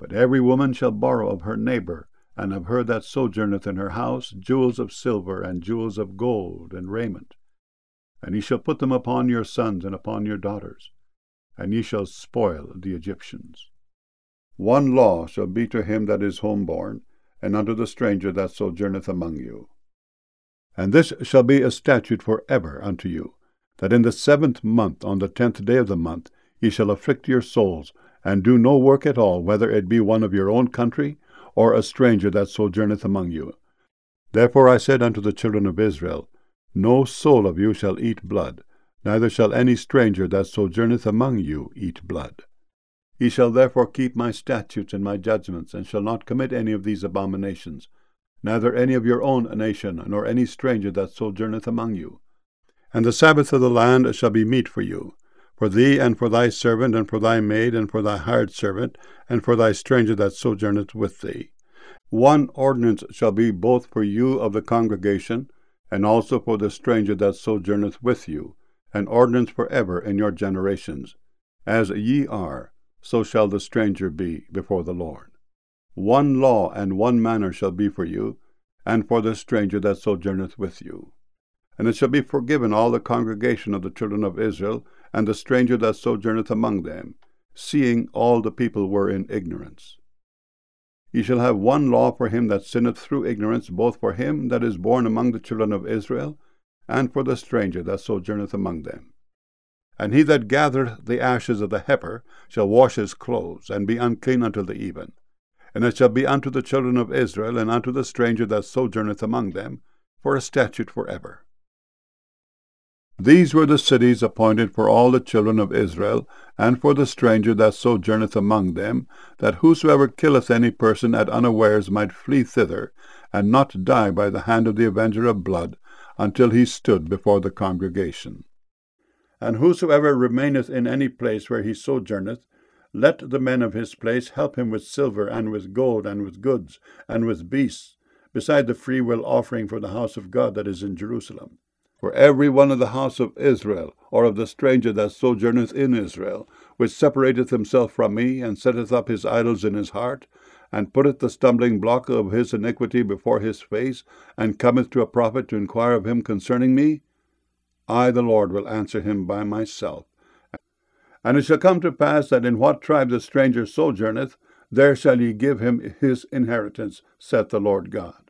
But every woman shall borrow of her neighbor, and of her that sojourneth in her house, jewels of silver, and jewels of gold, and raiment. And ye shall put them upon your sons and upon your daughters, and ye shall spoil the Egyptians. One law shall be to him that is homeborn, and unto the stranger that sojourneth among you. And this shall be a statute for ever unto you, that in the 7th month, on the 10th day of the month, ye shall afflict your souls, and do no work at all, whether it be one of your own country, or a stranger that sojourneth among you. Therefore I said unto the children of Israel, No soul of you shall eat blood, neither shall any stranger that sojourneth among you eat blood. Ye shall therefore keep my statutes and my judgments, and shall not commit any of these abominations, neither any of your own nation, nor any stranger that sojourneth among you. And the Sabbath of the land shall be meat for you, for thee, and for thy servant, and for thy maid, and for thy hired servant, and for thy stranger that sojourneth with thee. One ordinance shall be both for you of the congregation, and also for the stranger that sojourneth with you, an ordinance for ever in your generations. As ye are, so shall the stranger be before the Lord. One law and one manner shall be for you, and for the stranger that sojourneth with you. And it shall be forgiven all the congregation of the children of Israel, and the stranger that sojourneth among them, seeing all the people were in ignorance. Ye shall have one law for him that sinneth through ignorance, both for him that is born among the children of Israel, and for the stranger that sojourneth among them. And he that gathereth the ashes of the heifer shall wash his clothes, and be unclean until the even. And it shall be unto the children of Israel, and unto the stranger that sojourneth among them, for a statute for ever. These were the cities appointed for all the children of Israel, and for the stranger that sojourneth among them, that whosoever killeth any person at unawares might flee thither, and not die by the hand of the avenger of blood, until he stood before the congregation. And whosoever remaineth in any place where he sojourneth, let the men of his place help him with silver, and with gold, and with goods, and with beasts, beside the freewill offering for the house of God that is in Jerusalem. For every one of the house of Israel, or of the stranger that sojourneth in Israel, which separateth himself from me, and setteth up his idols in his heart, and putteth the stumbling block of his iniquity before his face, and cometh to a prophet to inquire of him concerning me, I the Lord will answer him by myself. And it shall come to pass that in what tribe the stranger sojourneth, there shall ye give him his inheritance, saith the Lord God.